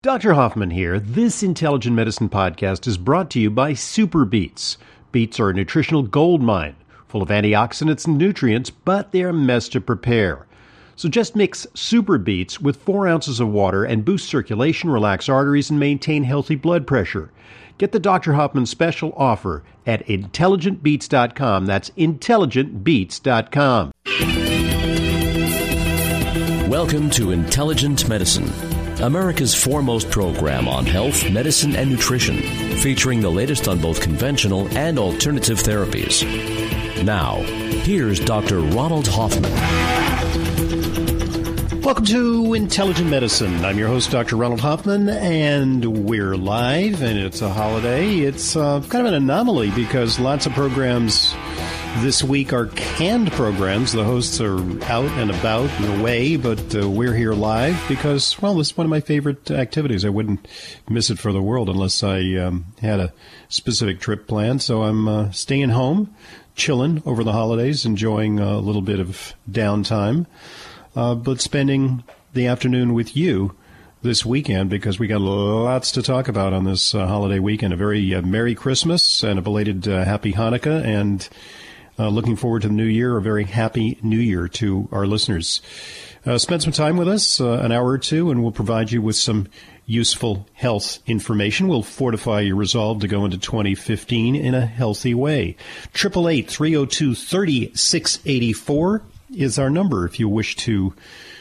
Dr. Hoffman here. This Intelligent Medicine podcast is brought to you by Super Beets. Beets are a nutritional gold mine, full of antioxidants and nutrients, but they're a mess to prepare. So just mix Super Beets with 4 ounces of water and boost circulation, relax arteries, and maintain healthy blood pressure. Get the Dr. Hoffman special offer at IntelligentBeets.com. That's IntelligentBeets.com. Welcome to Intelligent Medicine, America's foremost program on health, medicine, and nutrition, featuring the latest on both conventional and alternative therapies. Now, here's Dr. Ronald Hoffman. Welcome to Intelligent Medicine. I'm your host, Dr. Ronald Hoffman, and we're live, and it's a holiday. It's kind of an anomaly because lots of programs this week are canned programs. The hosts are out and about and away, but we're here live because, well, this is one of my favorite activities. I wouldn't miss it for the world unless I had a specific trip planned. So I'm staying home, chilling over the holidays, enjoying a little bit of downtime, but spending the afternoon with you this weekend because we got lots to talk about on this holiday weekend. A very Merry Christmas and a belated Happy Hanukkah, and looking forward to the new year. A very happy new year to our listeners. Spend some time with us, an hour or two, and we'll provide you with some useful health information. We'll fortify your resolve to go into 2015 in a healthy way. 888-302-3684 is our number if you wish to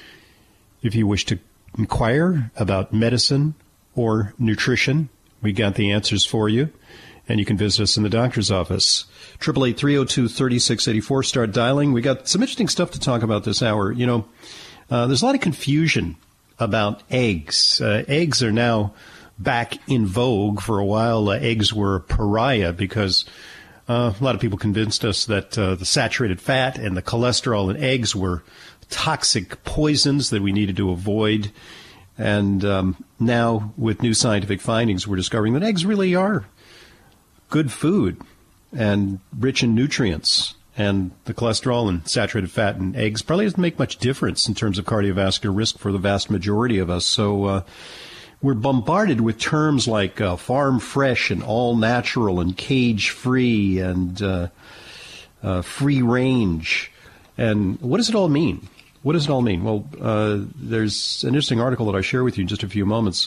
inquire about medicine or nutrition. We got the answers for you. And you can visit us in the doctor's office. 888-302-3684. Start dialing. We got some interesting stuff to talk about this hour. You know, there's a lot of confusion about eggs. Eggs are now back in vogue. For a while, eggs were a pariah because a lot of people convinced us that the saturated fat and the cholesterol in eggs were toxic poisons that we needed to avoid. And now, with new scientific findings, we're discovering that eggs really are good food and rich in nutrients, and the cholesterol and saturated fat in eggs probably doesn't make much difference in terms of cardiovascular risk for the vast majority of us. So we're bombarded with terms like farm fresh and all natural and cage free and free range. And what does it all mean? What does it all mean? Well, there's an interesting article that I'll share with you in just a few moments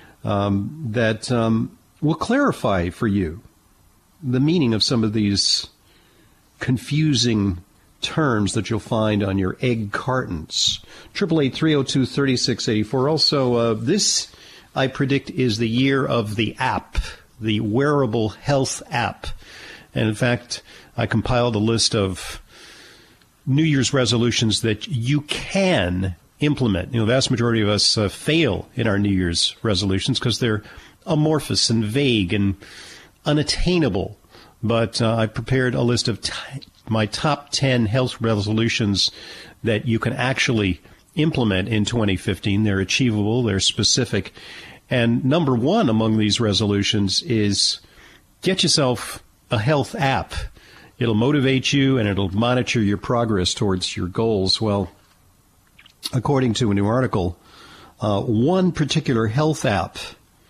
that will clarify for you the meaning of some of these confusing terms that you'll find on your egg cartons. 888-302-3684. Also, this, I predict, is the year of the app, the wearable health app. And in fact, I compiled a list of New Year's resolutions that you can implement. You know, the vast majority of us fail in our New Year's resolutions because they're amorphous and vague and unattainable, but I prepared a list of my top 10 health resolutions that you can actually implement in 2015. They're achievable, they're specific, and number one among these resolutions is get yourself a health app. It'll motivate you and it'll monitor your progress towards your goals. Well, according to a new article, one particular health app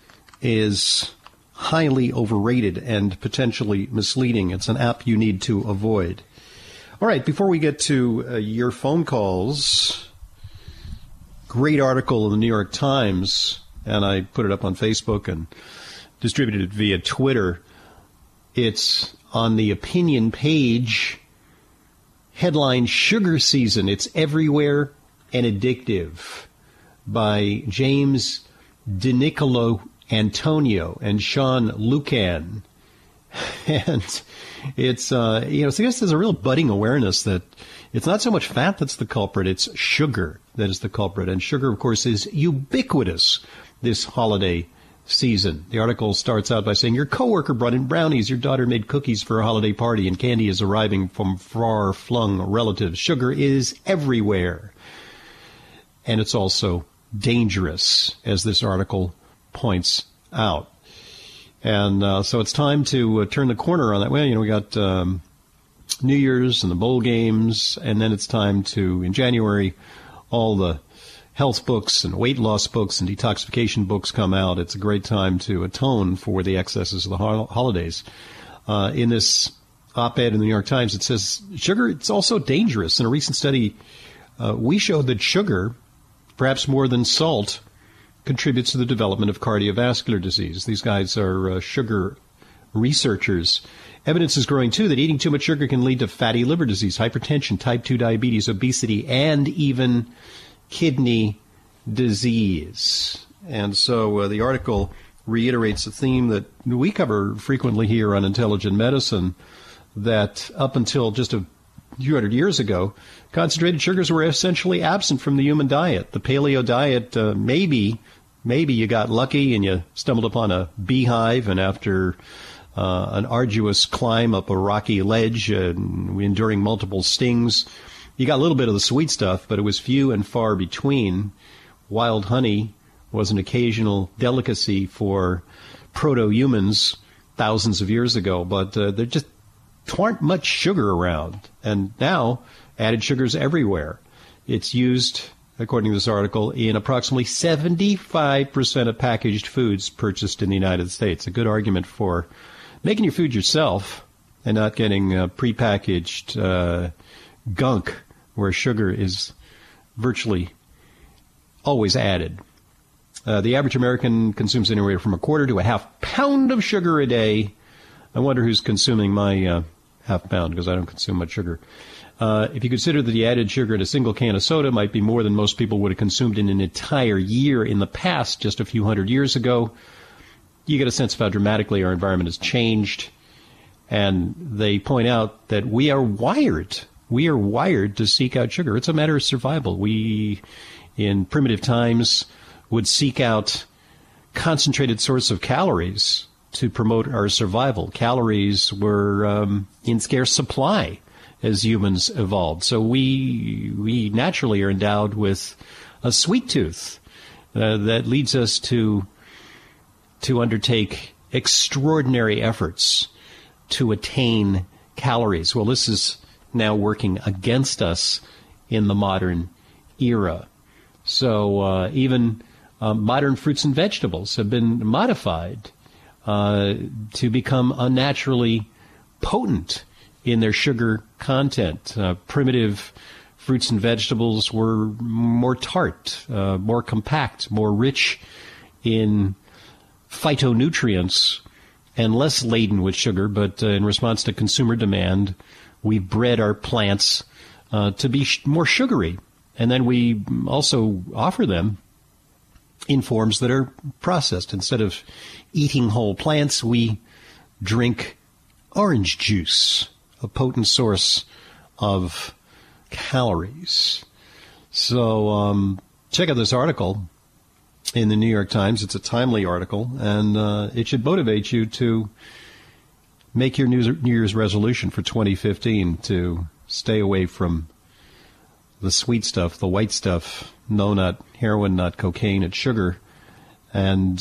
is highly overrated and potentially misleading. It's an app you need to avoid. All right, before we get to your phone calls, great article in the New York Times, and I put it up on Facebook and distributed it via Twitter. It's on the opinion page, headline, Sugar Season, It's Everywhere and Addictive, by James DiNicolo Antonio and Sean Lucan. And it's, so I guess there's a real budding awareness that it's not so much fat that's the culprit, it's sugar that is the culprit. And sugar, of course, is ubiquitous this holiday season. The article starts out by saying, your coworker brought in brownies, your daughter made cookies for a holiday party, and candy is arriving from far-flung relatives. Sugar is everywhere. And it's also dangerous, as this article points out. And so it's time to turn the corner on that. Well, we got New Year's and the bowl games, and then it's time to, in January, all the health books and weight loss books and detoxification books come out. It's a great time to atone for the excesses of the holidays. In this op-ed in the New York Times, it says, sugar, it's also dangerous. In a recent study, we showed that sugar, perhaps more than salt, contributes to the development of cardiovascular disease. These guys are sugar researchers. Evidence is growing, too, that eating too much sugar can lead to fatty liver disease, hypertension, type 2 diabetes, obesity, and even kidney disease. And so the article reiterates a theme that we cover frequently here on Intelligent Medicine, that up until just a few hundred years ago, concentrated sugars were essentially absent from the human diet. The paleo diet, maybe you got lucky and you stumbled upon a beehive, and after an arduous climb up a rocky ledge, enduring multiple stings, you got a little bit of the sweet stuff, but it was few and far between. Wild honey was an occasional delicacy for proto-humans thousands of years ago, but there just aren't much sugar around. And now, added sugar's everywhere. It's used, according to this article, in approximately 75% of packaged foods purchased in the United States. A good argument for making your food yourself and not getting prepackaged gunk where sugar is virtually always added. The average American consumes anywhere from a quarter to a half pound of sugar a day. I wonder who's consuming my half pound, because I don't consume much sugar. If you consider that the added sugar in a single can of soda might be more than most people would have consumed in an entire year in the past, just a few hundred years ago, you get a sense of how dramatically our environment has changed. And they point out that we are wired to seek out sugar. It's a matter of survival. We, in primitive times, would seek out concentrated source of calories to promote our survival. Calories were in scarce supply as humans evolved. So we naturally are endowed with a sweet tooth that leads us to undertake extraordinary efforts to attain calories. Well, this is now working against us in the modern era. So even modern fruits and vegetables have been modified to become unnaturally potent in their sugar content. Primitive fruits and vegetables were more tart, more compact, more rich in phytonutrients and less laden with sugar, but in response to consumer demand, we've bred our plants to be more sugary. And then we also offer them in forms that are processed. Instead of eating whole plants, we drink orange juice, a potent source of calories. So check out this article in the New York Times. It's a timely article, and it should motivate you to make your New Year's resolution for 2015 to stay away from the sweet stuff, the white stuff. No, not heroin, not cocaine, it's sugar. And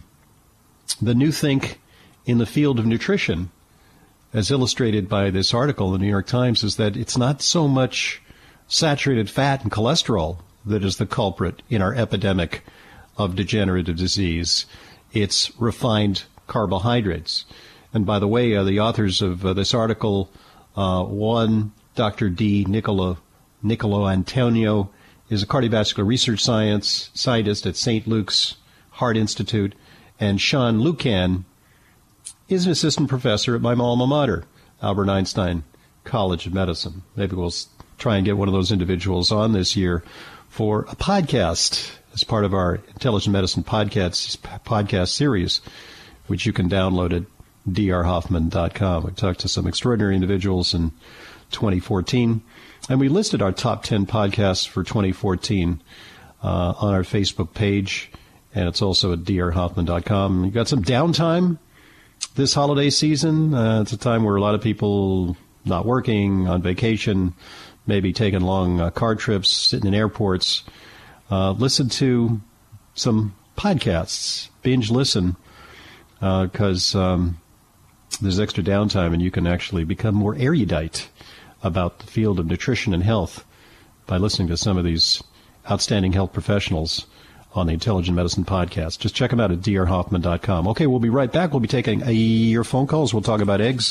the new think in the field of nutrition, as illustrated by this article in the New York Times, is that it's not so much saturated fat and cholesterol that is the culprit in our epidemic of degenerative disease. It's refined carbohydrates. And by the way, the authors of this article, one, Dr. D. Nicolo Antonio, is a cardiovascular research scientist at St. Luke's Heart Institute, and Sean Lucan is an assistant professor at my alma mater, Albert Einstein College of Medicine. Maybe we'll try and get one of those individuals on this year for a podcast as part of our Intelligent Medicine podcast series, which you can download at drhoffman.com. We talked to some extraordinary individuals in 2014, and we listed our top 10 podcasts for 2014 on our Facebook page, and it's also at drhoffman.com. You got some downtime this holiday season. It's a time where a lot of people not working, on vacation, maybe taking long car trips, sitting in airports. Listen to some podcasts, binge listen, because there's extra downtime and you can actually become more erudite about the field of nutrition and health by listening to some of these outstanding health professionals on the Intelligent Medicine Podcast. Just check them out at drhoffman.com. Okay, we'll be right back. We'll be taking your phone calls. We'll talk about eggs.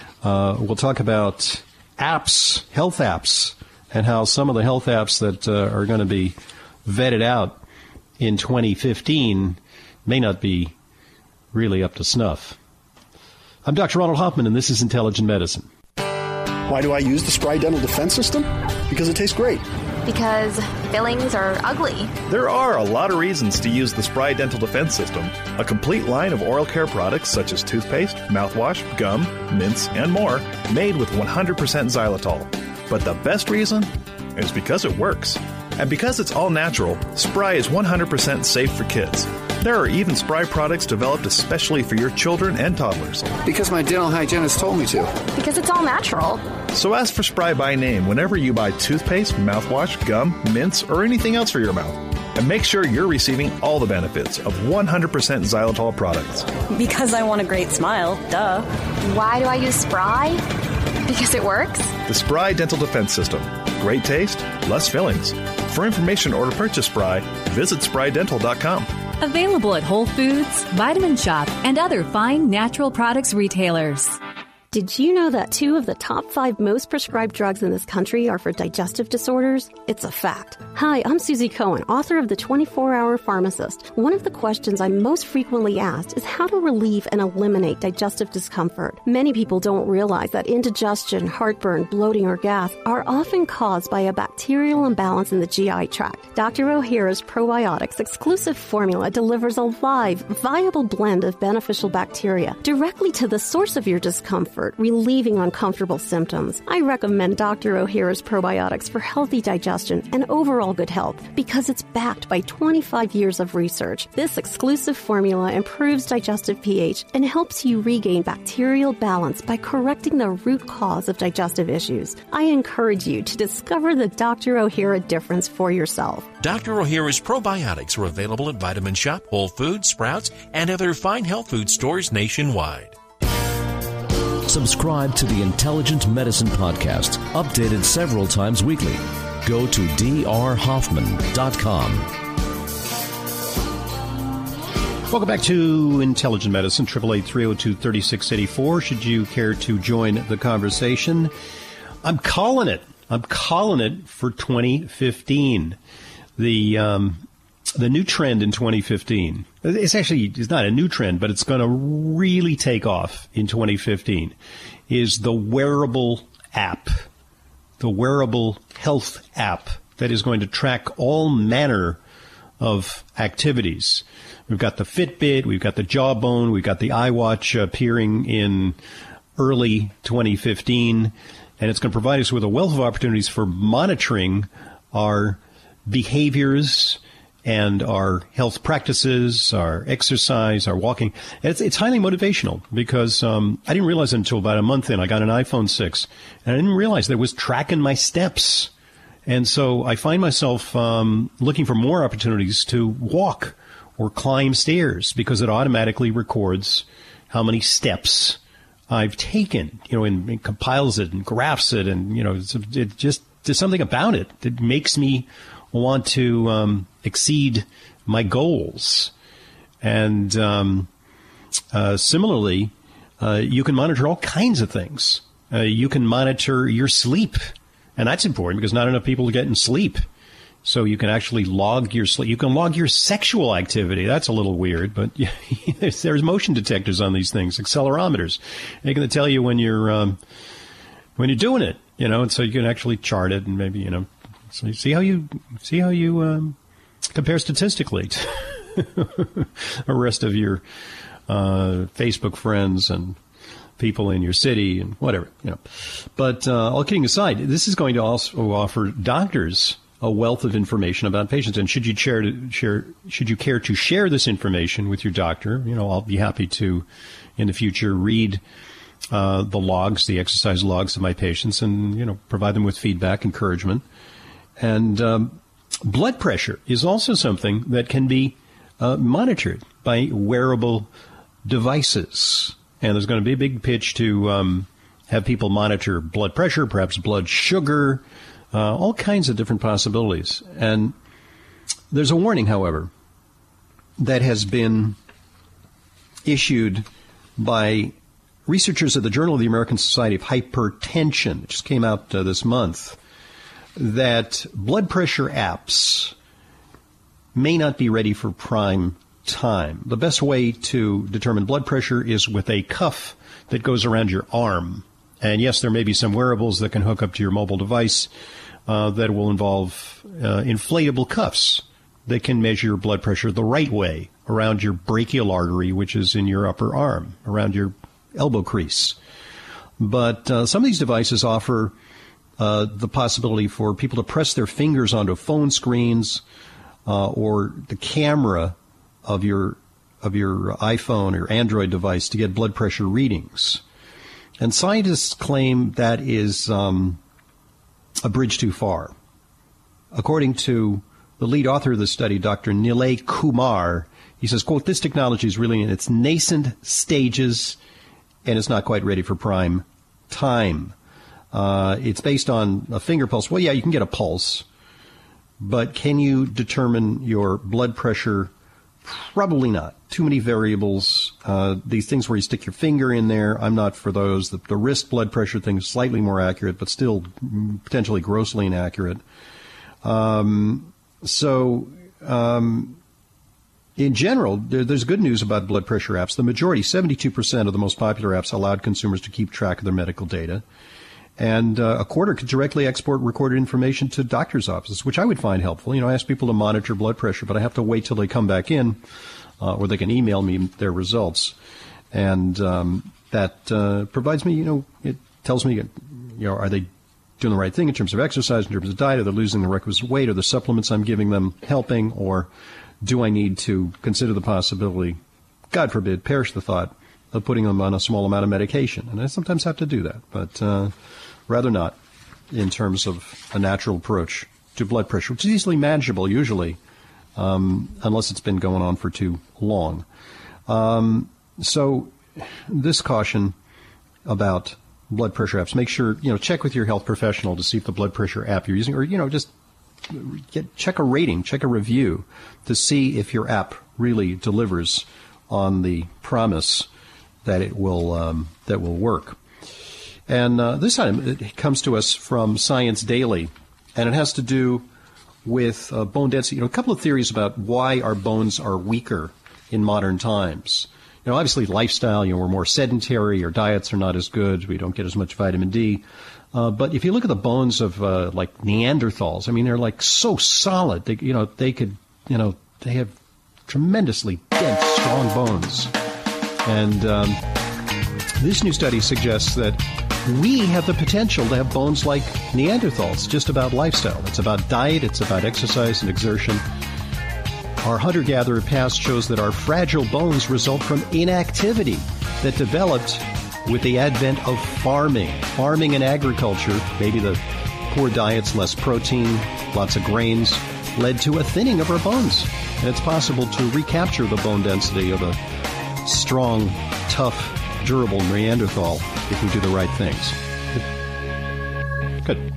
We'll talk about apps, health apps, and how some of the health apps that are going to be vetted out in 2015 may not be really up to snuff. I'm Dr. Ronald Hoffman, and this is Intelligent Medicine. Why do I use the Spry Dental Defense System? Because it tastes great. Because fillings are ugly. There are a lot of reasons to use the Spry Dental Defense System, a complete line of oral care products such as toothpaste, mouthwash, gum, mints, and more, made with 100% xylitol. But the best reason is because it works. And because it's all natural, Spry is 100% safe for kids. There are even Spry products developed especially for your children and toddlers. Because my dental hygienist told me to. Because it's all natural. So ask for Spry by name whenever you buy toothpaste, mouthwash, gum, mints, or anything else for your mouth. And make sure you're receiving all the benefits of 100% xylitol products. Because I want a great smile, duh. Why do I use Spry? Because it works? The Spry Dental Defense System. Great taste, less fillings. For information or to purchase Spry, visit sprydental.com. Available at Whole Foods, Vitamin Shoppe, and other fine natural products retailers. Did you know that 2 of the top 5 most prescribed drugs in this country are for digestive disorders? It's a fact. Hi, I'm Susie Cohen, author of The 24-Hour Pharmacist. One of the questions I'm most frequently asked is how to relieve and eliminate digestive discomfort. Many people don't realize that indigestion, heartburn, bloating, or gas are often caused by a bacterial imbalance in the GI tract. Dr. O'Hara's Probiotics exclusive formula delivers a live, viable blend of beneficial bacteria directly to the source of your discomfort, relieving uncomfortable symptoms. I recommend Dr. O'Hara's Probiotics for healthy digestion and overall good health because it's backed by 25 years of research. This exclusive formula improves digestive pH and helps you regain bacterial balance by correcting the root cause of digestive issues. I encourage you to discover the Dr. O'Hara difference for yourself. Dr. O'Hara's Probiotics are available at Vitamin Shoppe, Whole Foods, Sprouts, and other fine health food stores nationwide. Subscribe to the Intelligent Medicine Podcast, updated several times weekly. Go to drhoffman.com. Welcome back to Intelligent Medicine, 888-302-3684. Should you care to join the conversation? I'm calling it. I'm calling it for 2015. The new trend in 2015, it's not a new trend, but it's going to really take off in 2015, is the wearable app, the wearable health app that is going to track all manner of activities. We've got the Fitbit, we've got the Jawbone, we've got the iWatch appearing in early 2015, and it's going to provide us with a wealth of opportunities for monitoring our behaviors and our health practices, our exercise, our walking. And it's highly motivational because I didn't realize it until about a month in. I got an iPhone 6, and I didn't realize that it was tracking my steps. And so I find myself looking for more opportunities to walk or climb stairs because it automatically records how many steps I've taken, and compiles it and graphs it. And, it just, there's something about it that makes me want to exceed my goals. And similarly, you can monitor all kinds of things. You can monitor your sleep, and that's important because not enough people are getting sleep. So you can actually log your sleep. You can log your sexual activity. That's a little weird, but there's motion detectors on these things, accelerometers. They're going to tell you when you're doing it, and so you can actually chart it and maybe, so you see how you compare statistically to the rest of your Facebook friends and people in your city and whatever, But all kidding aside, this is going to also offer doctors a wealth of information about patients. And should you care to share this information with your doctor, I'll be happy to, in the future, read the exercise logs of my patients and, provide them with feedback, encouragement. And blood pressure is also something that can be monitored by wearable devices. And there's going to be a big pitch to have people monitor blood pressure, perhaps blood sugar, all kinds of different possibilities. And There's a warning, however, that has been issued by researchers at the Journal of the American Society of Hypertension. It just came out this month, that blood pressure apps may not be ready for prime time. The best way to determine blood pressure is with a cuff that goes around your arm. And yes, there may be some wearables that can hook up to your mobile device that will involve inflatable cuffs that can measure your blood pressure the right way around your brachial artery, which is in your upper arm, around your elbow crease. But some of these devices offer the possibility for people to press their fingers onto phone screens or the camera of your iPhone or Android device to get blood pressure readings. And scientists claim that is a bridge too far. According to the lead author of the study, Dr. Nilay Kumar, he says, quote, this technology is really in its nascent stages and it's not quite ready for prime time. It's based on a finger pulse. Well, yeah, you can get a pulse, but can you determine your blood pressure? Probably not. Too many variables. These things where you stick your finger in there, I'm not for those. The wrist blood pressure thing is slightly more accurate, but still potentially grossly inaccurate. In general, there's good news about blood pressure apps. The majority, 72% of the most popular apps, allowed consumers to keep track of their medical data. And a quarter could directly export recorded information to doctor's offices, which I would find helpful. I ask people to monitor blood pressure, but I have to wait till they come back in, or they can email me their results. And that provides me, it tells me, are they doing the right thing in terms of exercise, in terms of diet? Are they losing the requisite weight? Are the supplements I'm giving them helping? Or do I need to consider the possibility, God forbid, perish the thought, of putting them on a small amount of medication? And I sometimes have to do that, but rather not in terms of a natural approach to blood pressure, which is easily manageable usually, unless it's been going on for too long. So this caution about blood pressure apps, make sure, check with your health professional to see if the blood pressure app you're using, or, just check a rating, check a review to see if your app really delivers on the promise that it will work. And this time it comes to us from Science Daily, and it has to do with bone density. A couple of theories about why our bones are weaker in modern times. Obviously lifestyle, we're more sedentary, our diets are not as good, we don't get as much vitamin D. But if you look at the bones of like Neanderthals, they're like so solid. They have tremendously dense, strong bones. And this new study suggests that we have the potential to have bones like Neanderthals, just about lifestyle. It's about diet, it's about exercise and exertion. Our hunter-gatherer past shows that our fragile bones result from inactivity that developed with the advent of farming. Farming and agriculture, maybe the poor diets, less protein, lots of grains, led to a thinning of our bones. And it's possible to recapture the bone density of a strong, tough, durable Neanderthal if we do the right things. Good.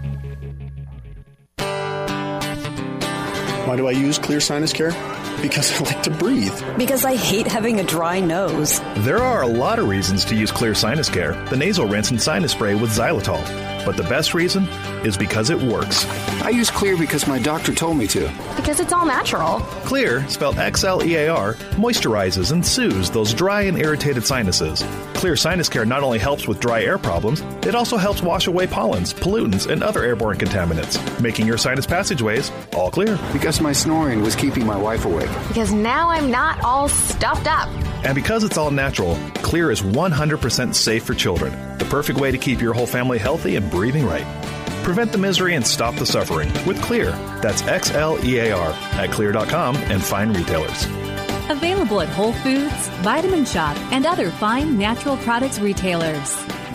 Why do I use Clear Sinus Care? Because I like to breathe. Because I hate having a dry nose. There are a lot of reasons to use Clear Sinus Care, the nasal rinse and sinus spray with xylitol. But the best reason is because it works. I use Clear because my doctor told me to. Because it's all natural. Clear, spelled Xlear, moisturizes and soothes those dry and irritated sinuses. Clear Sinus Care not only helps with dry air problems, it also helps wash away pollens, pollutants, and other airborne contaminants, making your sinus passageways all clear. Because my snoring was keeping my wife awake. Because now I'm not all stuffed up. And because it's all natural, Clear is 100% safe for children. The perfect way to keep your whole family healthy and breathing right. Prevent the misery and stop the suffering with Clear. That's Xlear at Clear.com and fine retailers. Available at Whole Foods, Vitamin Shop, and other fine natural products retailers.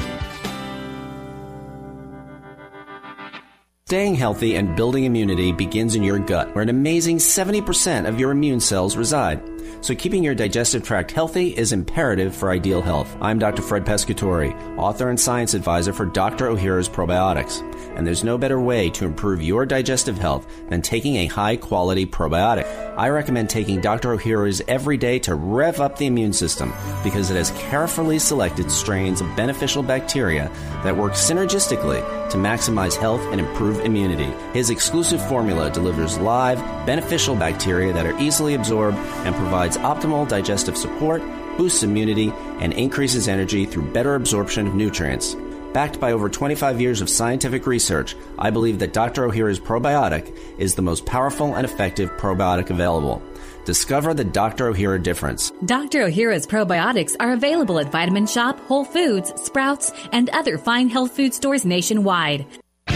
Staying healthy and building immunity begins in your gut, where an amazing 70% of your immune cells reside. So keeping your digestive tract healthy is imperative for ideal health. I'm Dr. Fred Pescatore, author and science advisor for Dr. Ohhira's Probiotics. And there's no better way to improve your digestive health than taking a high-quality probiotic. I recommend taking Dr. Ohhira's every day to rev up the immune system because it has carefully selected strains of beneficial bacteria that work synergistically to maximize health and improve immunity. His exclusive formula delivers live, beneficial bacteria that are easily absorbed and provides optimal digestive support, boosts immunity, and increases energy through better absorption of nutrients. Backed by over 25 years of scientific research, I believe that Dr. Ohhira's probiotic is the most powerful and effective probiotic available. Discover the Dr. Ohhira difference. Dr. Ohhira's probiotics are available at Vitamin Shoppe, Whole Foods, Sprouts, and other fine health food stores nationwide.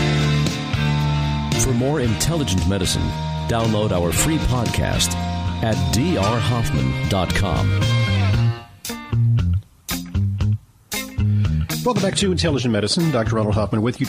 For more intelligent medicine, download our free podcast at drhoffman.com. Welcome back to Intelligent Medicine. Dr. Ronald Hoffman with you,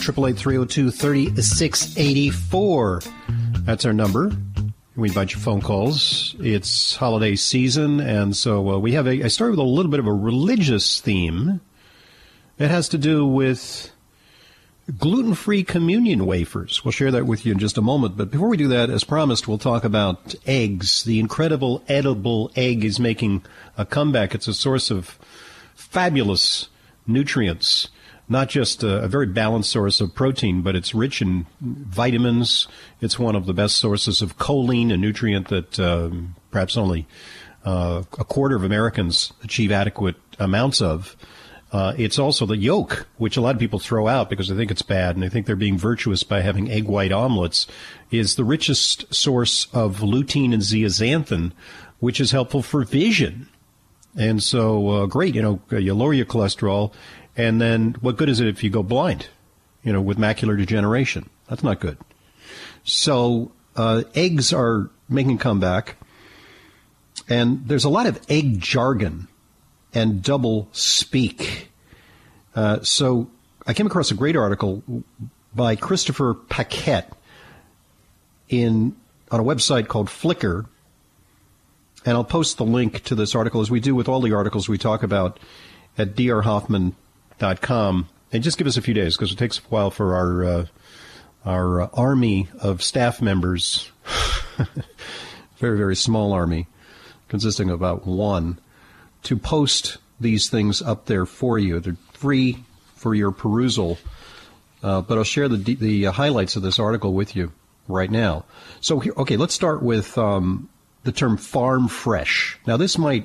888-302-3684. That's our number. We invite your phone calls. It's holiday season, and so we have I started with a little bit of a religious theme. It has to do with gluten-free communion wafers. We'll share that with you in just a moment. But before we do that, as promised, we'll talk about eggs. The incredible edible egg is making a comeback. It's a source of fabulous nutrients, not just a very balanced source of protein, but it's rich in vitamins. It's one of the best sources of choline, a nutrient that perhaps only a quarter of Americans achieve adequate amounts of. It's also the yolk, which a lot of people throw out because they think it's bad, and they think they're being virtuous by having egg white omelets, is the richest source of lutein and zeaxanthin, which is helpful for vision. And so, great, you lower your cholesterol, and then what good is it if you go blind, with macular degeneration? That's not good. So, eggs are making a comeback, and there's a lot of egg jargon and double speak. So, I came across a great article by Christopher Paquette on a website called Flickr. And I'll post the link to this article, as we do with all the articles we talk about, at drhoffman.com. And just give us a few days, because it takes a while for our army of staff members, very, very small army, consisting of about one, to post these things up there for you. They're free for your perusal, but I'll share the highlights of this article with you right now. So, okay, let's start with the term farm fresh. Now, this might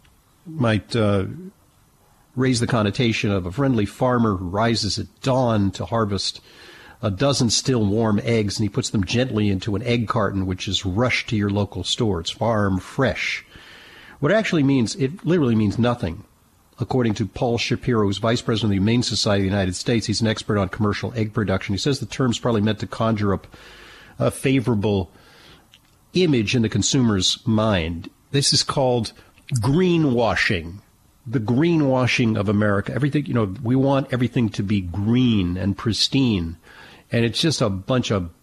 raise the connotation of a friendly farmer who rises at dawn to harvest a dozen still warm eggs, and he puts them gently into an egg carton, which is rushed to your local store. It's farm fresh. What it actually means, it literally means nothing. According to Paul Shapiro, who's vice president of the Humane Society of the United States, he's an expert on commercial egg production. He says the term's probably meant to conjure up a favorable image in the consumer's mind. This is called greenwashing, the greenwashing of America. Everything, we want everything to be green and pristine, and it's just a bunch of,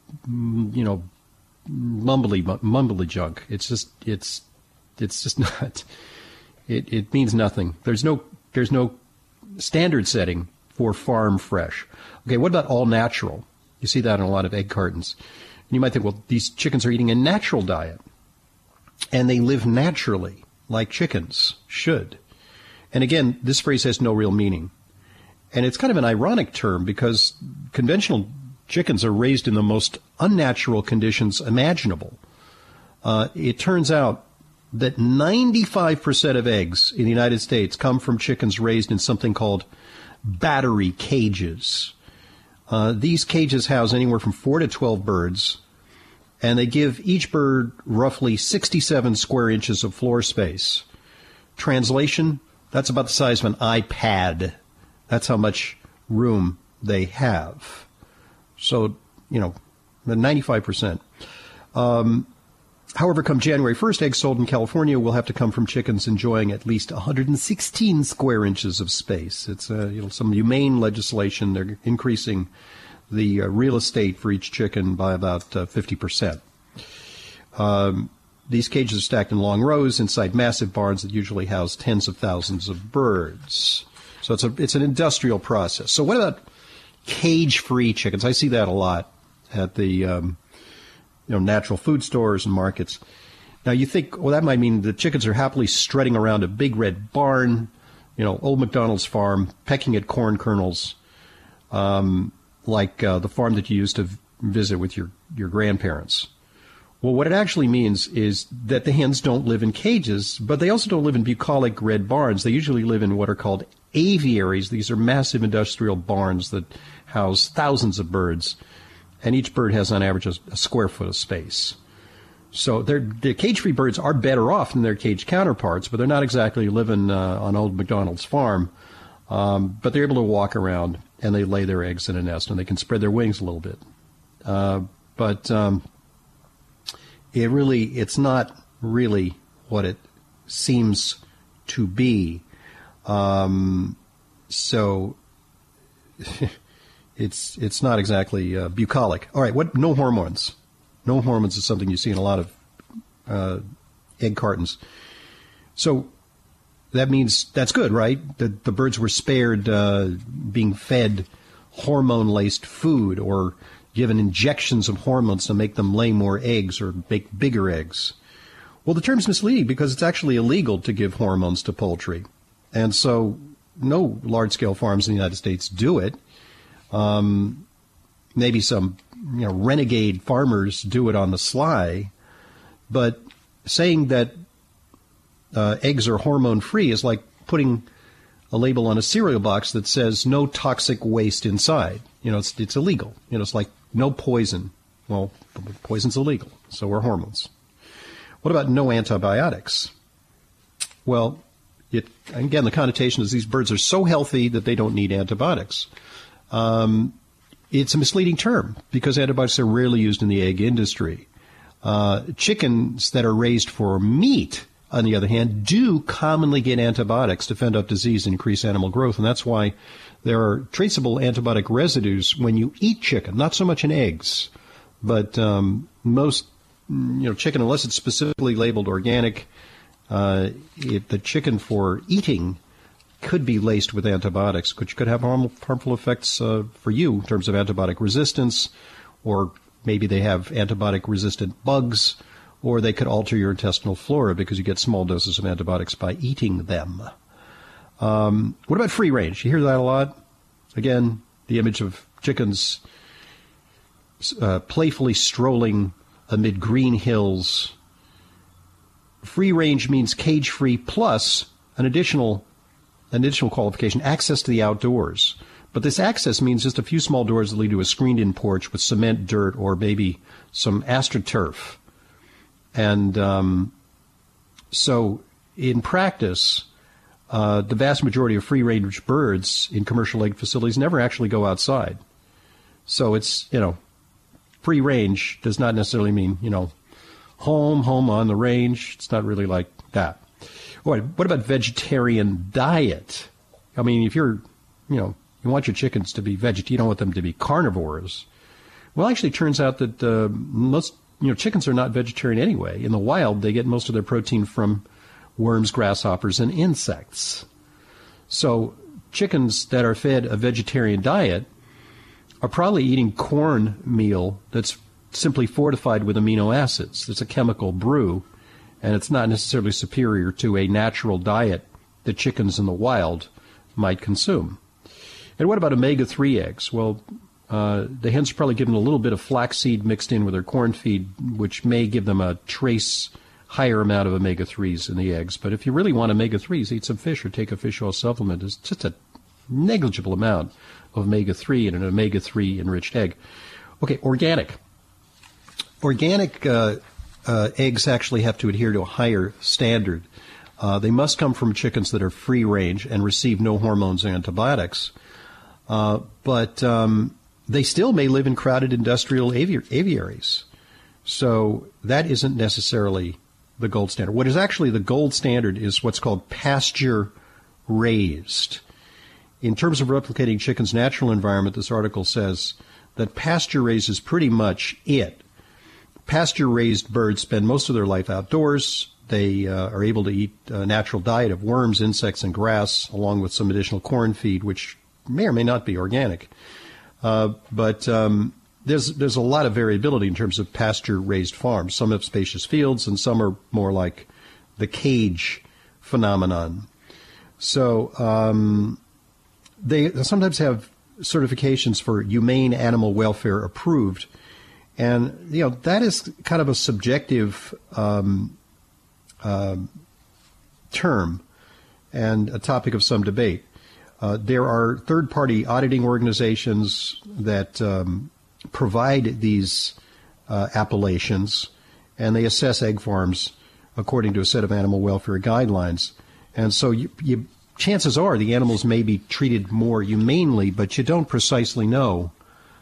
mumbly junk. It's just not. It means nothing. There's no standard setting for farm fresh. Okay, what about all natural? You see that in a lot of egg cartons. And you might think, well, these chickens are eating a natural diet, and they live naturally, like chickens should. And again, this phrase has no real meaning. And it's kind of an ironic term because conventional chickens are raised in the most unnatural conditions imaginable. It turns out that 95% of eggs in the United States come from chickens raised in something called battery cages. These cages house anywhere from 4 to 12 birds, and they give each bird roughly 67 square inches of floor space. Translation, that's about the size of an iPad. That's how much room they have. So, the 95%. However, come January 1st, eggs sold in California will have to come from chickens enjoying at least 116 square inches of space. It's some humane legislation. They're increasing the real estate for each chicken by about 50%. these cages are stacked in long rows inside massive barns that usually house tens of thousands of birds. So it's an industrial process. So what about cage-free chickens? I see that a lot at the natural food stores and markets. Now you think, well, that might mean the chickens are happily strutting around a big red barn, old McDonald's farm, pecking at corn kernels, like the farm that you used to visit with your grandparents. Well, what it actually means is that the hens don't live in cages, but they also don't live in bucolic red barns. They usually live in what are called aviaries. These are massive industrial barns that house thousands of birds, and each bird has on average a square foot of space. So the cage-free birds are better off than their cage counterparts, but they're not exactly living on old McDonald's farm. But they're able to walk around, and they lay their eggs in a nest, and they can spread their wings a little bit. It's not really what it seems to be. So it's not exactly bucolic. All right, no hormones. No hormones is something you see in a lot of egg cartons. So that means that's good, right? The birds were spared being fed hormone-laced food or given injections of hormones to make them lay more eggs or make bigger eggs. Well, the term's misleading because it's actually illegal to give hormones to poultry. And so no large-scale farms in the United States do it. Maybe some renegade farmers do it on the sly. But saying that eggs are hormone-free is like putting a label on a cereal box that says no toxic waste inside. It's illegal. It's like no poison. Well, poison's illegal, so are hormones. What about no antibiotics? Well, again, the connotation is these birds are so healthy that they don't need antibiotics. It's a misleading term because antibiotics are rarely used in the egg industry. Chickens that are raised for meat, on the other hand, do commonly get antibiotics to fend off disease and increase animal growth, and that's why there are traceable antibiotic residues when you eat chicken, not so much in eggs, but most chicken, unless it's specifically labeled organic, the chicken for eating could be laced with antibiotics, which could have harmful effects for you in terms of antibiotic resistance, or maybe they have antibiotic-resistant bugs, or they could alter your intestinal flora because you get small doses of antibiotics by eating them. What about free range? You hear that a lot. Again, the image of chickens playfully strolling amid green hills. Free range means cage-free plus an additional qualification, access to the outdoors. But this access means just a few small doors that lead to a screened-in porch with cement, dirt, or maybe some astroturf. And so in practice, the vast majority of free-range birds in commercial egg facilities never actually go outside. So it's, free range does not necessarily mean, home on the range. It's not really like that. All right, what about vegetarian diet? I mean, if you're, you want your chickens to be vegetarian, you don't want them to be carnivores. Well, actually, it turns out that most, chickens are not vegetarian anyway. In the wild, they get most of their protein from worms, grasshoppers, and insects. So chickens that are fed a vegetarian diet are probably eating corn meal that's simply fortified with amino acids. It's a chemical brew, and it's not necessarily superior to a natural diet that chickens in the wild might consume. And what about omega-3 eggs? Well, the hens are probably given a little bit of flaxseed mixed in with their corn feed, which may give them a trace higher amount of omega-3s in the eggs. But if you really want omega-3s, eat some fish or take a fish oil supplement. It's just a negligible amount of omega-3 in an omega-3 enriched egg. Okay, organic. Organic eggs actually have to adhere to a higher standard. They must come from chickens that are free range and receive no hormones or antibiotics. But they still may live in crowded industrial aviaries. So that isn't necessarily the gold standard. What is actually the gold standard is what's called pasture raised. In terms of replicating chickens' natural environment, this article says that pasture raised is pretty much it. pasture-raised birds spend most of their life outdoors. They are able to eat a natural diet of worms, insects, and grass, along with some additional corn feed, which may or may not be organic. But there's a lot of variability in terms of pasture-raised farms. Some have spacious fields, and some are more like the cage phenomenon. So they sometimes have certifications for humane animal welfare approved. And, that is kind of a subjective term and a topic of some debate. There are third-party auditing organizations that provide these appellations, and they assess egg farms according to a set of animal welfare guidelines. And so chances are the animals may be treated more humanely, but you don't precisely know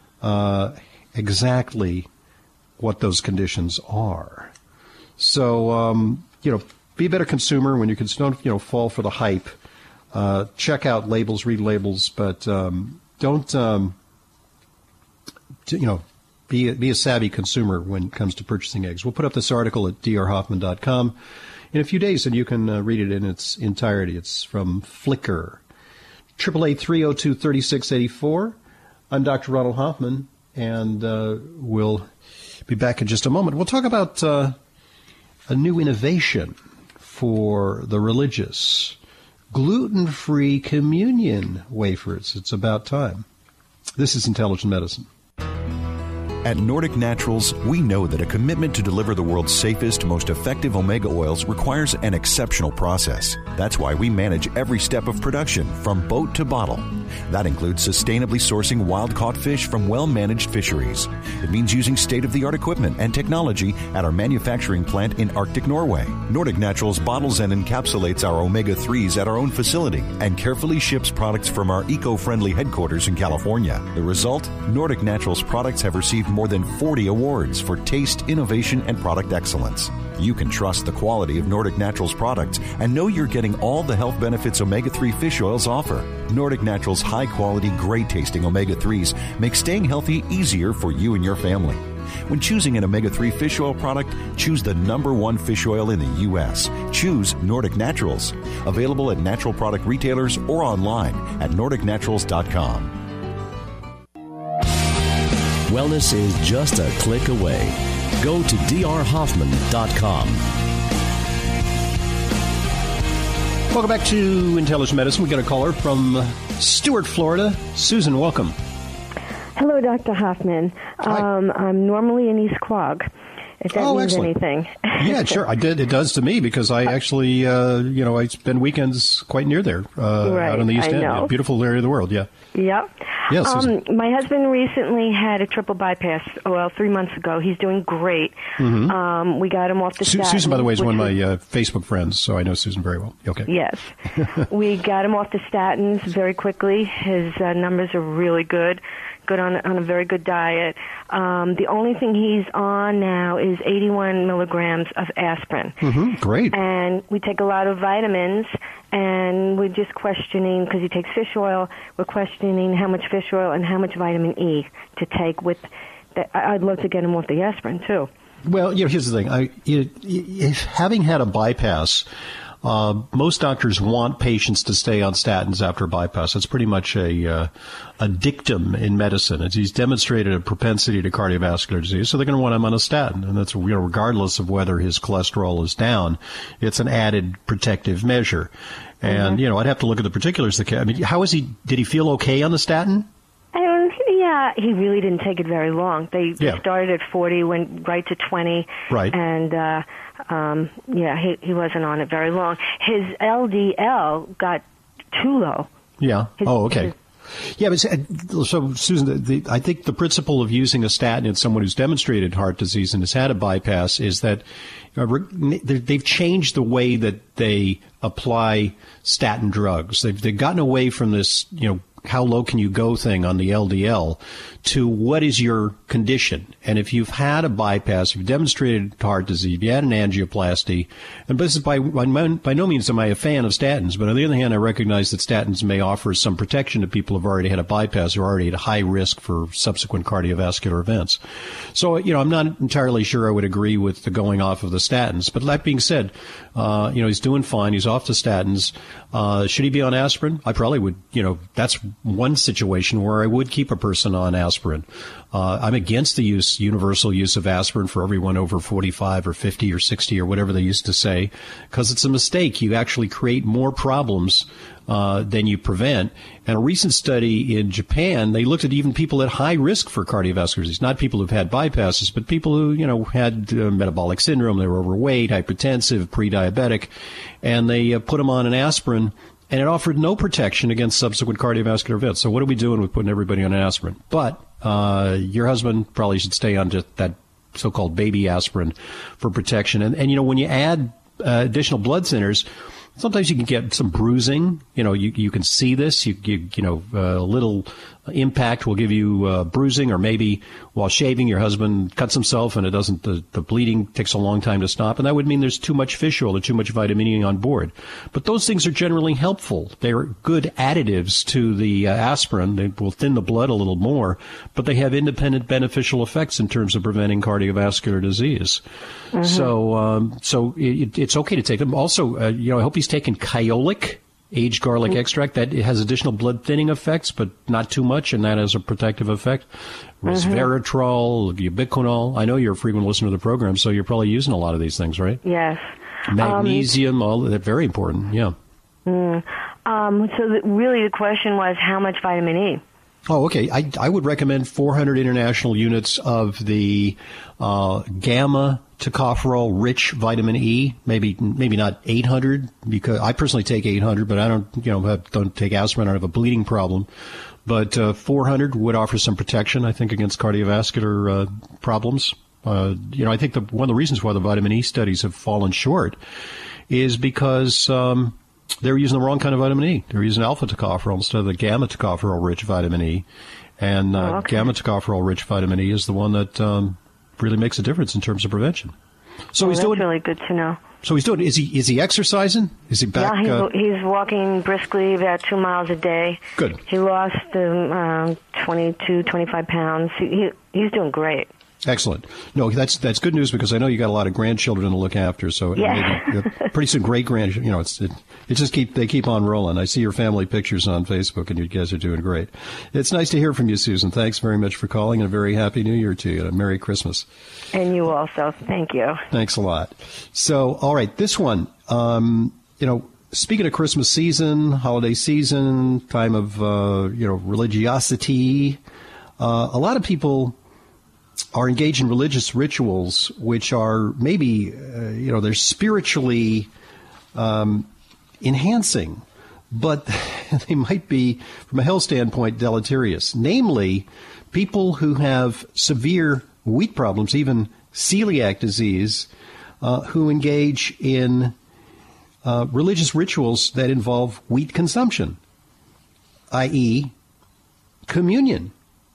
exactly what those conditions are. So, be a better consumer when you can, don't, fall for the hype. Check out labels, read labels, but don't, be a savvy consumer when it comes to purchasing eggs. We'll put up this article at drhoffman.com in a few days, and you can read it in its entirety. It's from Flickr. 888-302-3684. I'm Dr. Ronald Hoffman, and we'll be back in just a moment. We'll talk about a new innovation for the religious. Gluten-free communion wafers. It's about time. This is Intelligent Medicine. At Nordic Naturals, we know that a commitment to deliver the world's safest, most effective omega oils requires an exceptional process. That's why we manage every step of production, from boat to bottle. That includes sustainably sourcing wild-caught fish from well-managed fisheries. It means using state-of-the-art equipment and technology at our manufacturing plant in Arctic Norway. Nordic Naturals bottles and encapsulates our omega-3s at our own facility and carefully ships products from our eco-friendly headquarters in California. The result? Nordic Naturals products have received more than 40 awards for taste, innovation, and product excellence. You can trust the quality of Nordic Naturals products and know you're getting all the health benefits omega-3 fish oils offer. Nordic Naturals' high-quality, great-tasting omega-3s make staying healthy easier for you and your family. When choosing an omega-3 fish oil product, choose the #1 fish oil in the U.S. Choose Nordic Naturals. Available at natural product retailers or online at NordicNaturals.com. Wellness is just a click away. Go to drhoffman.com. Welcome back to Intelligent Medicine. We got a caller from Stuart, Florida. Susan, welcome. Hello, Dr. Hoffman. I'm normally in East Quogue, if that means excellent. anything. Yeah, sure. It does to me, because I actually, I spend weekends quite near there, out on the East End. Yeah, beautiful area of the world, yeah. Yep. Yes, my husband recently had a triple bypass, 3 months ago. He's doing great. Mm-hmm. We got him off the statins. Susan, by the way, is one of my Facebook friends, so I know Susan very well. Okay. Yes. We got him off the statins very quickly. His numbers are really good on a very good diet. The only thing he's on now is 81 milligrams of aspirin. Mm-hmm. Great. And we take a lot of vitamins, and we're just questioning, because he takes fish oil, we're questioning how much fish oil and how much vitamin E to take with I'd love to get him off the aspirin, too. Well, here's the thing. Having had a bypass, most doctors want patients to stay on statins after a bypass. It's pretty much a dictum in medicine. He's demonstrated a propensity to cardiovascular disease, so they're going to want him on a statin, and that's regardless of whether his cholesterol is down. It's an added protective measure, and I'd have to look at the particulars. How is he? Did he feel okay on the statin? Yeah, he really didn't take it very long. They started at 40, went right to 20, right, and he wasn't on it very long. His LDL got too low. Yeah. Okay. Yeah, but so, Susan, I think the principle of using a statin in someone who's demonstrated heart disease and has had a bypass is that they've changed the way that they apply statin drugs. They've gotten away from this, how low can you go thing on the LDL to what is your condition. And if you've had a bypass, you've demonstrated heart disease, you had an angioplasty, and this is by no means am I a fan of statins, but on the other hand, I recognize that statins may offer some protection to people who've already had a bypass or already at a high risk for subsequent cardiovascular events. So, I'm not entirely sure I would agree with the going off of the statins. But that being said, he's doing fine. He's off the statins. Should he be on aspirin? I probably would, that's one situation where I would keep a person on aspirin. I'm against the universal use of aspirin for everyone over 45 or 50 or 60 or whatever they used to say, because it's a mistake. You actually create more problems than you prevent. And a recent study in Japan, they looked at even people at high risk for cardiovascular disease, not people who've had bypasses, but people who, had metabolic syndrome, they were overweight, hypertensive, pre-diabetic, and they put them on an aspirin, and it offered no protection against subsequent cardiovascular events. So what are we doing with putting everybody on an aspirin? But your husband probably should stay on just that so-called baby aspirin for protection. And when you add additional blood thinners, sometimes you can get some bruising. You can see this. A little impact will give you bruising, or maybe while shaving, your husband cuts himself and the bleeding takes a long time to stop. And that would mean there's too much fish oil or too much vitamin E on board. But those things are generally helpful. They're good additives to the aspirin. They will thin the blood a little more, but they have independent beneficial effects in terms of preventing cardiovascular disease. Mm-hmm. So it's okay to take them. Also, I hope he's taking Kyolic, aged garlic extract. That it has additional blood thinning effects, but not too much, and that has a protective effect. Resveratrol, ubiquinol. I know you're a frequent listener to the program, so you're probably using a lot of these things, right? Yes. Magnesium, all that, very important, yeah. So really the question was how much vitamin E? Oh, okay. I would recommend 400 international units of the gamma tocopherol-rich vitamin E. Maybe not 800, because I personally take 800, but I don't take aspirin. I don't have a bleeding problem. But 400 would offer some protection, I think, against cardiovascular problems. I think one of the reasons why the vitamin E studies have fallen short is because they're using the wrong kind of vitamin E. They're using alpha tocopherol instead of the gamma tocopherol-rich vitamin E. And gamma tocopherol-rich vitamin E is the one that really makes a difference in terms of prevention. So he's doing. That's really good to know. So he's doing. Is he exercising? Is he back? Yeah, he's walking briskly about 2 miles a day. Good. He lost 25 pounds. He's doing great. Excellent. No, that's good news, because I know you got a lot of grandchildren to look after. So maybe, pretty soon, great grandchildren. They keep on rolling. I see your family pictures on Facebook, and you guys are doing great. It's nice to hear from you, Susan. Thanks very much for calling, and a very happy New Year to you, and a Merry Christmas. And you also. Thank you. Thanks a lot. So, all right, this one. Speaking of Christmas season, holiday season, time of religiosity, a lot of people are engaged in religious rituals which are maybe, they're spiritually enhancing, but they might be, from a health standpoint, deleterious. Namely, people who have severe wheat problems, even celiac disease, who engage in religious rituals that involve wheat consumption, i.e., communion.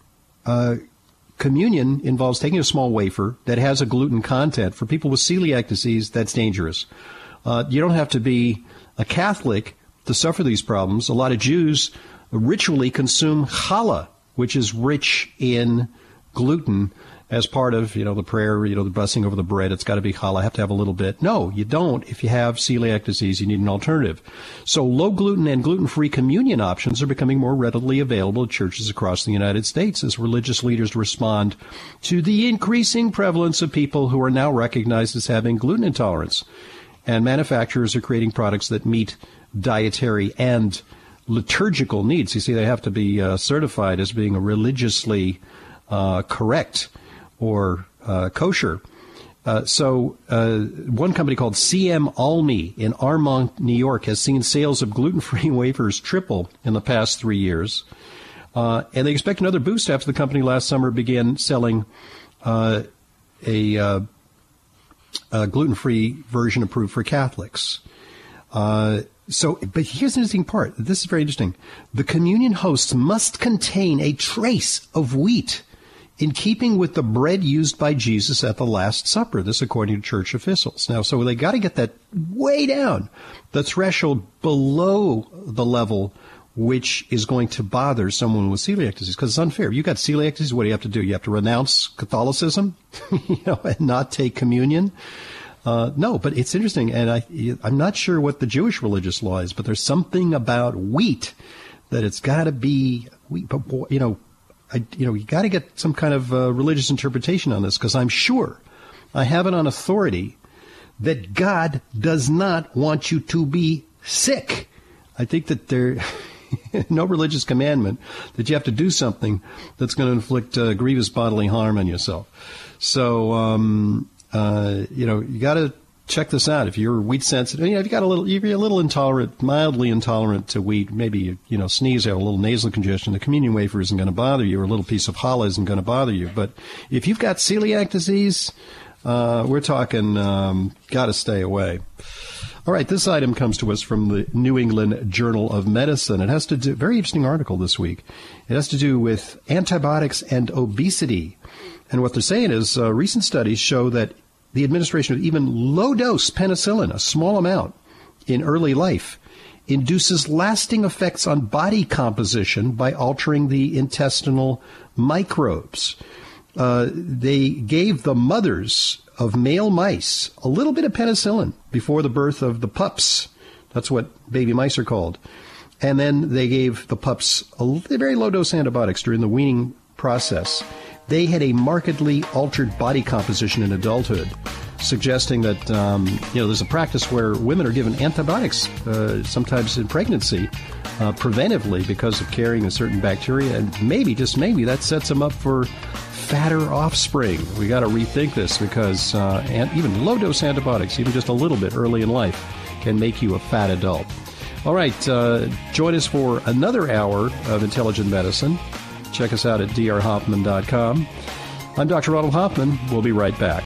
Communion involves taking a small wafer that has a gluten content. For people with celiac disease, that's dangerous. You don't have to be a Catholic to suffer these problems. A lot of Jews ritually consume challah, which is rich in gluten, as part of, the prayer, the blessing over the bread. It's got to be challah. I have to have a little bit. No, you don't. If you have celiac disease, you need an alternative. So low gluten and gluten-free communion options are becoming more readily available at churches across the United States as religious leaders respond to the increasing prevalence of people who are now recognized as having gluten intolerance. And manufacturers are creating products that meet dietary and liturgical needs. You see, they have to be certified as being religiously correct or kosher. So one company called CM Almi in Armonk, New York, has seen sales of gluten-free wafers triple in the past 3 years. And they expect another boost after the company last summer began selling a gluten-free version approved for Catholics. But here's the interesting part. This is very interesting. The communion hosts must contain a trace of wheat in keeping with the bread used by Jesus at the Last Supper. This according to church officials. Now, so they got to get that way down, the threshold below the level which is going to bother someone with celiac disease, because it's unfair. If you've got celiac disease, what do you have to do? You have to renounce Catholicism, and not take communion. No, but it's interesting, and I'm not sure what the Jewish religious law is, but there's something about wheat that it's got to be wheat. But you got to get some kind of religious interpretation on this, because I'm sure I have it on authority that God does not want you to be sick. I think that there no religious commandment that you have to do something that's going to inflict grievous bodily harm on yourself. So, you got to check this out. If you're wheat sensitive, if you're a little intolerant, mildly intolerant to wheat, maybe you sneeze, have a little nasal congestion, the communion wafer isn't going to bother you, or a little piece of challah isn't going to bother you. But if you've got celiac disease, we're talking got to stay away. All right, this item comes to us from the New England Journal of Medicine. It has to do, very interesting article this week. It has to do with antibiotics and obesity. And what they're saying is recent studies show that the administration of even low-dose penicillin, a small amount, in early life, induces lasting effects on body composition by altering the intestinal microbes. They gave the mothers of male mice a little bit of penicillin before the birth of the pups. That's what baby mice are called. And then they gave the pups a very low-dose antibiotics during the weaning process. They had a markedly altered body composition in adulthood, suggesting that, there's a practice where women are given antibiotics, sometimes in pregnancy, preventively because of carrying a certain bacteria. And maybe, just maybe, that sets them up for fatter offspring. We got to rethink this, because even low-dose antibiotics, even just a little bit early in life, can make you a fat adult. All right, join us for another hour of Intelligent Medicine. Check us out at drhoffman.com. I'm Dr. Ronald Hoffman. We'll be right back.